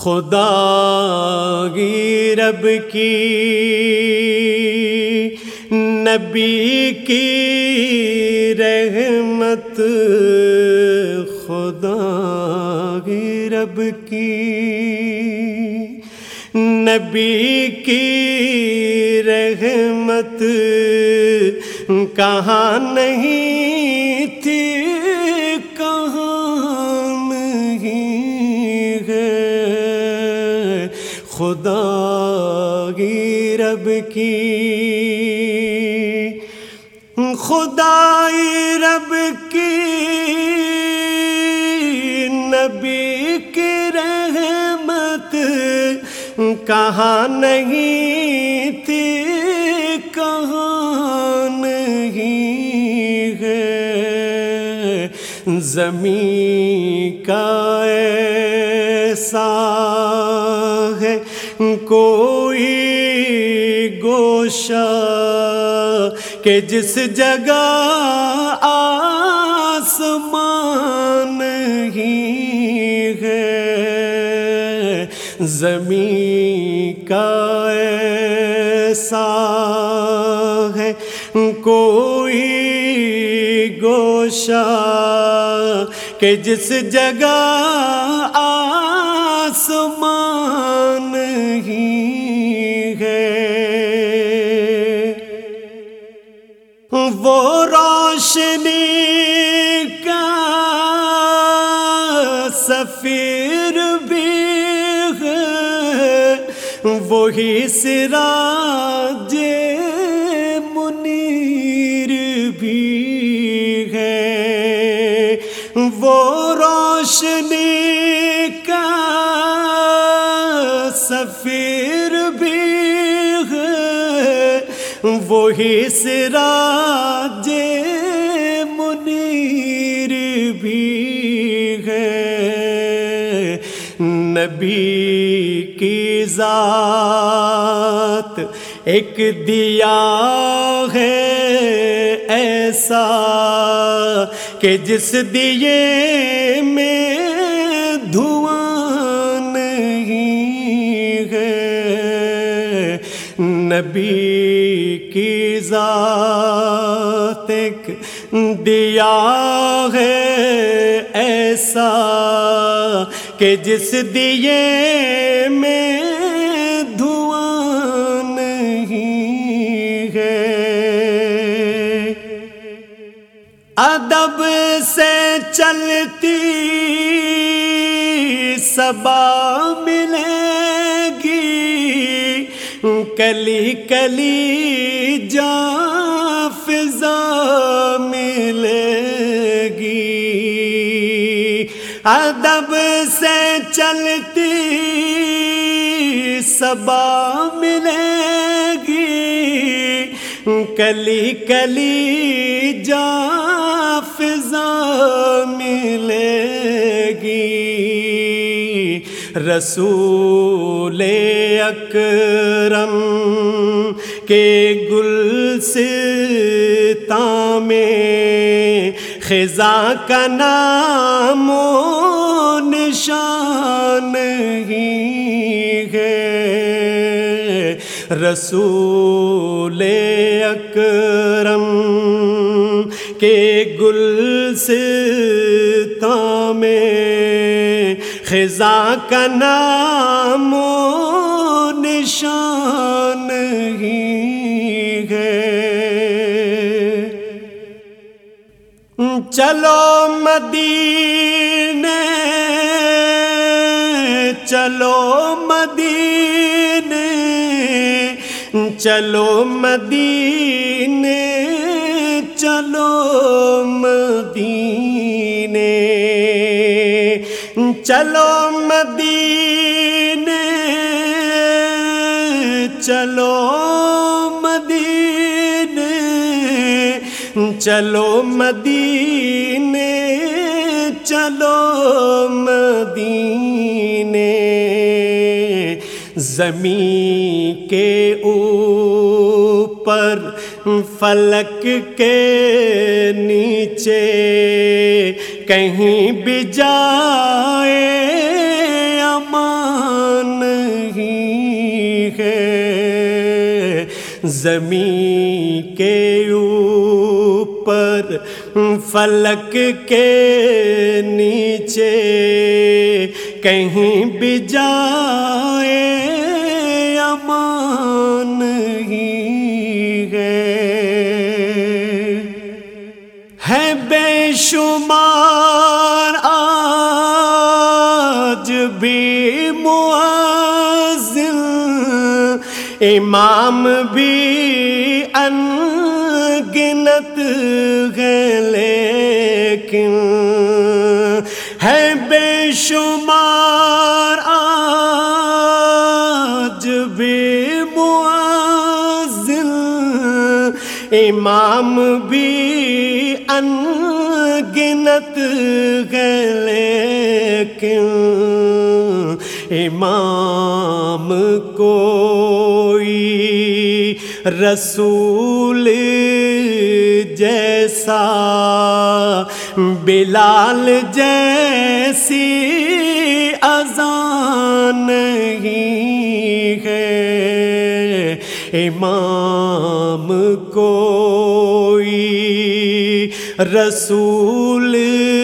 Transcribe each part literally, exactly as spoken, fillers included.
خدا کی رب کی نبی کی رحمت، خدا کی رب کی نبی کی رحمت کہاں نہیں تھی، کہاں نہیں ہے، خدا کی رب کی خدائی رب کی نبی کی رحمت کہاں نہیں تھی، کہاں نہیں ہے، زمین کا ایسا ہے کوئی گوشہ کہ جس جگہ آسمان نہیں ہے، زمین کا ایسا ہے کوئی گوشہ کہ جس جگہ آسمان نہیں ہے، وہ روشنی کا سفیر بھی ہے، وہی سراج منیر بھی ہے، وہ روشنی کا سفیر بھی ہے، وہی سراج منیر بھی ہے، نبی کی ذات ایک دیا ہے ایسا کہ جس دیے میں دھواں نہیں ہے، نبی کی ذات ایک دیا ہے ایسا کہ جس دیے میں دھواں نہیں ہے، ادب سے چلتی صبا ملے گی، کلی کلی جاں فضا ملے گی، ادب سے چلتی صبا ملے گی، کلی کلی جاں فضا ملے گی، رسول اکرم کے گلستاں میں خزاں کا نام و نشان ہی ہے، رسول اکرم کے گلستاں میں خزاں کا نام و نشان ہی ہے، چلو مدینے چلو مدینے چلو مدینے چلو مدینے چلو مدینے چلو مدینے چلو مدینے چلو مدینے، زمین کے اوپر فلک کے نیچے کہیں بھی جائے امان زمین کے اوپر فلک کے نیچے کہیں بھی جائے امان ہی ہے ہے بے شمار آج بھی مؤذن امام بھی انگنت ہے لیکن ہے بے شمار آج بھی مؤذن امام بھی انگنت ہے لیکن امام کوئی رسول جیسا بلال جیسی اذان نہیں ہے امام کوئی رسول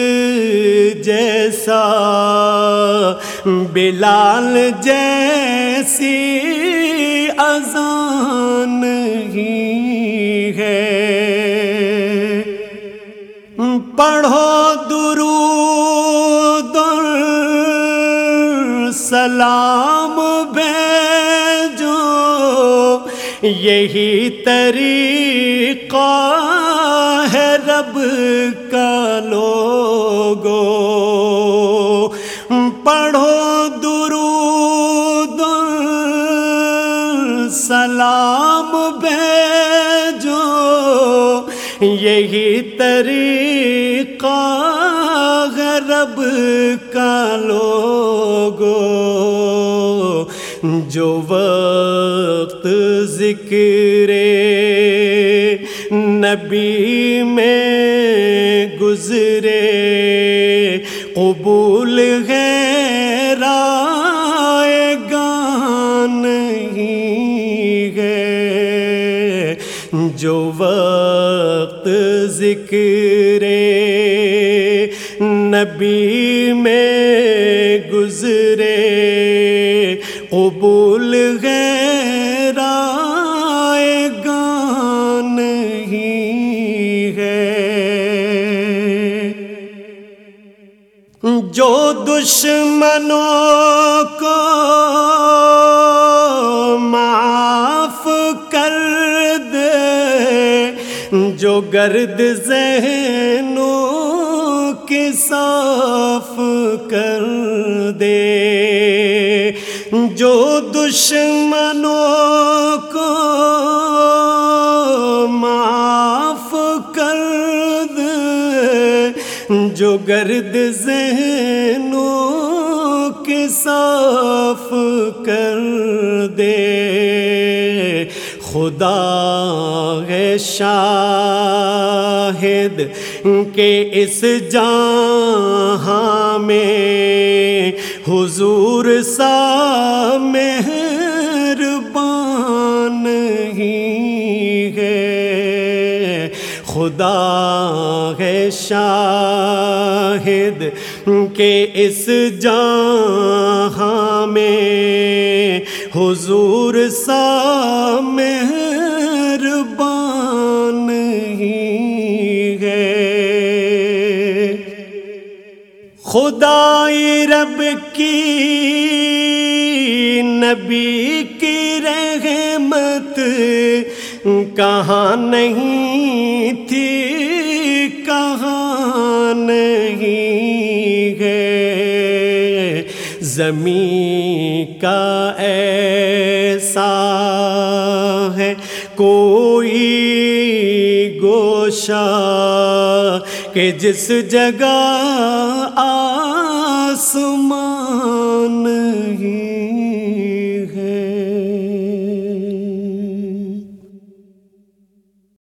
جیسا بلال جیسی اذان ہی ہے پڑھو درود سلام بھیجو یہی طریقہ ہے رب کا لوگو پڑھو درود سلام بھیجو یہی طریقہ ہے رب کا لوگو جو وقت ذکر نبی میں گزرے قبول ہے رائے گان نہیں ہے جو وقت ذکر نبی میں گزرے قبول ہے رائے گان ہی ہے جو دشمنوں کو معاف کر دے جو گرد ذہنوں کی صاف کر دے جو دشمنوں کو معاف کر دے جو گرد ذہنوں کے صاف کر دے خدا ہے شاہد کہ اس جہاں میں حضور سا مہربان نہیں ہے خدا ہے شاہد کہ اس جہاں میں حضور سا مہربان نہیں ہے خدائی رب کی نبی کی رحمت کہاں نہیں تھی کہاں نہیں ہے زمین کا ایسا ہے کوئی گوشہ کہ جس جگہ آسمان نہیں